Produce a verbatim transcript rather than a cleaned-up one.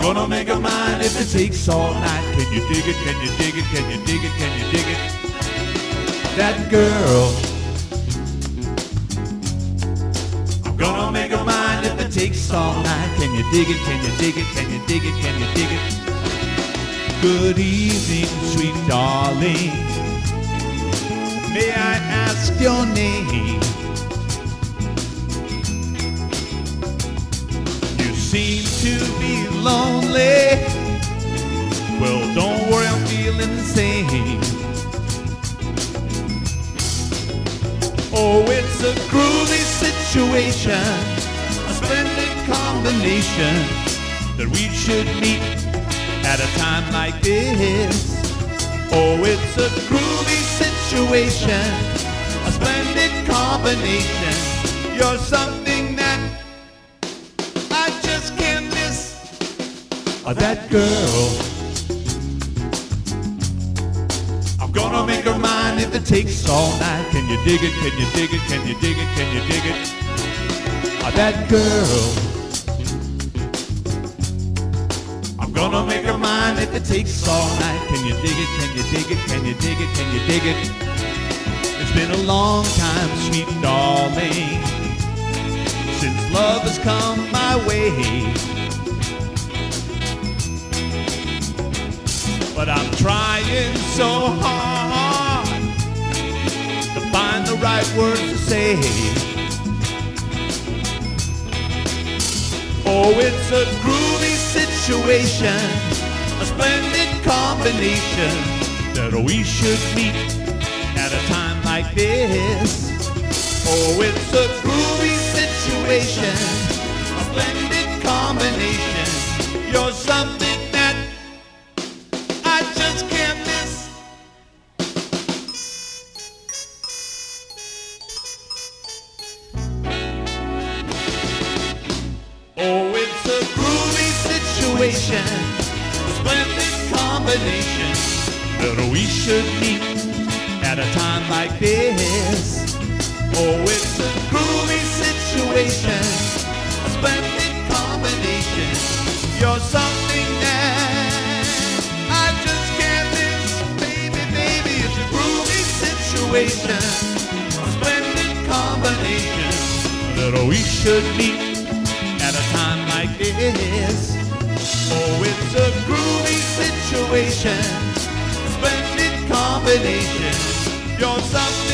gonna make a mind if it takes all night. Can you dig it? Can you dig it? Can you dig it? Can you dig it? That girl. I'm gonna make a mind if it takes all night. Can you dig it? Can you dig it? Can you dig it? Can you dig it? Good evening, sweet darling. May I ask your name? You seem to be lonely. Well, don't worry, I'm feeling the same. Oh, it's a groovy situation, a splendid combination that we should meet at a time like this. Oh, it's a groovy situation, a splendid combination. You're something that I just can't miss. Oh, that girl. I'm gonna make her mine if it takes all night. Can you dig it? Can you dig it? Can you dig it? Can you dig it? Oh, that girl. I'm gonna make her mine if it takes all night. Can you dig it? Can you dig it? Can you dig it? Can you dig it? It's been a long time, sweet darling, since love has come my way. But I'm trying so hard to find the right words to say. Oh, it's a groovy situation, a splendid combination that we should meet at a time like this. Oh, it's a groovy situation, a splendid combination. You're something that I just can't miss. Oh, it's a groovy situation, a splendid combination that we should meet at a time like this. Oh, it's a groovy situation, a splendid combination. You're something that I just can't miss, baby, baby. It's a groovy situation, a splendid combination that we should meet at a time like this. Oh, it's a groovy situation, a splendid combination. You're something